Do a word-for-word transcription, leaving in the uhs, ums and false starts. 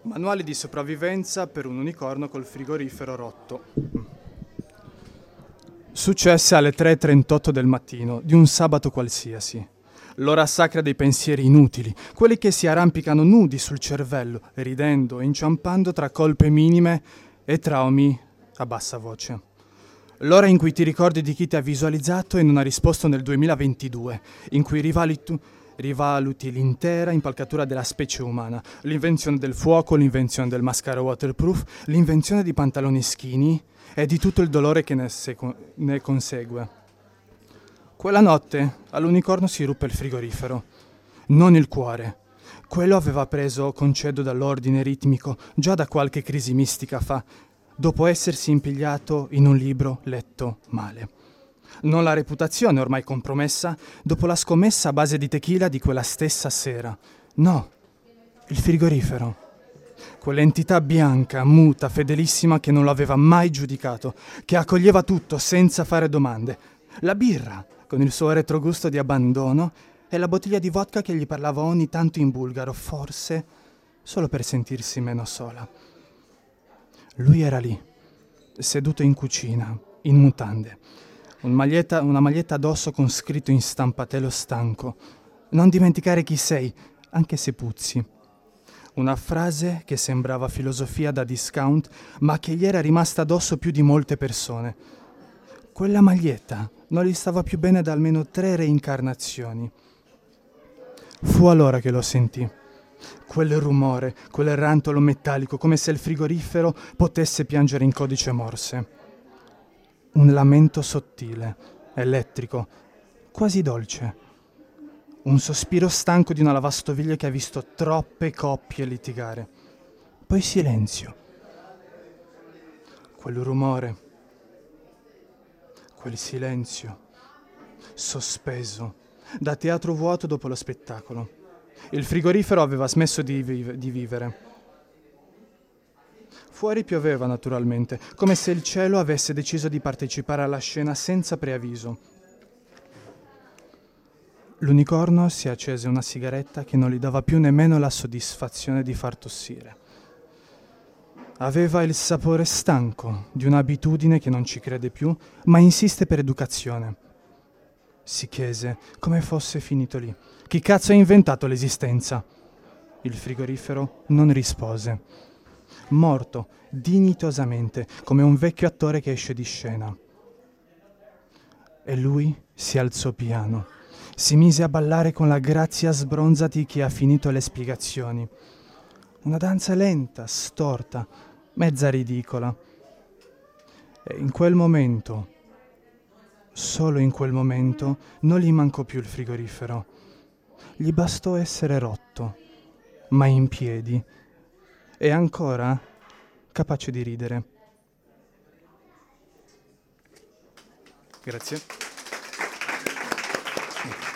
Manuali di sopravvivenza per un unicorno col frigorifero rotto. Successe alle tre e trentotto del mattino di un sabato qualsiasi. L'ora sacra dei pensieri inutili, quelli che si arrampicano nudi sul cervello, ridendo e inciampando tra colpe minime e traumi a bassa voce. L'ora in cui ti ricordi di chi ti ha visualizzato e non ha risposto nel duemilaventidue, in cui rivali tu... rivaluti l'intera impalcatura della specie umana, l'invenzione del fuoco, l'invenzione del mascara waterproof, l'invenzione di pantaloni skinny e di tutto il dolore che ne, seco- ne consegue. Quella notte all'unicorno si ruppe il frigorifero, non il cuore. Quello aveva preso concedo dall'ordine ritmico già da qualche crisi mistica fa, dopo essersi impigliato in un libro letto male. Non la reputazione ormai compromessa dopo la scommessa a base di tequila di quella stessa sera. No, il frigorifero. Quell'entità bianca, muta, fedelissima che non lo aveva mai giudicato, che accoglieva tutto senza fare domande. La birra, con il suo retrogusto di abbandono, e la bottiglia di vodka che gli parlava ogni tanto in bulgaro, forse solo per sentirsi meno sola. Lui era lì, seduto in cucina, in mutande. Un maglietta, una maglietta addosso con scritto in stampatello stanco. Non dimenticare chi sei, anche se puzzi. Una frase che sembrava filosofia da discount, ma che gli era rimasta addosso più di molte persone. Quella maglietta non gli stava più bene da almeno tre reincarnazioni. Fu allora che lo sentì. Quel rumore, quel rantolo metallico, come se il frigorifero potesse piangere in codice Morse. Un lamento sottile, elettrico, quasi dolce. Un sospiro stanco di una lavastoviglie che ha visto troppe coppie litigare. Poi silenzio. Quel rumore, quel silenzio, sospeso, da teatro vuoto dopo lo spettacolo. Il frigorifero aveva smesso di, vive- di vivere. Fuori pioveva naturalmente, come se il cielo avesse deciso di partecipare alla scena senza preavviso. L'unicorno si accese una sigaretta che non gli dava più nemmeno la soddisfazione di far tossire. Aveva il sapore stanco di un'abitudine che non ci crede più, ma insiste per educazione. Si chiese come fosse finito lì. Chi cazzo ha inventato l'esistenza? Il frigorifero non rispose. Morto, dignitosamente, come un vecchio attore che esce di scena. E lui si alzò piano, si mise a ballare con la grazia sbronza di chi ha finito le spiegazioni. Una danza lenta, storta, mezza ridicola. E in quel momento, solo in quel momento, non gli mancò più il frigorifero. Gli bastò essere rotto, ma in piedi, e ancora capace di ridere. Grazie.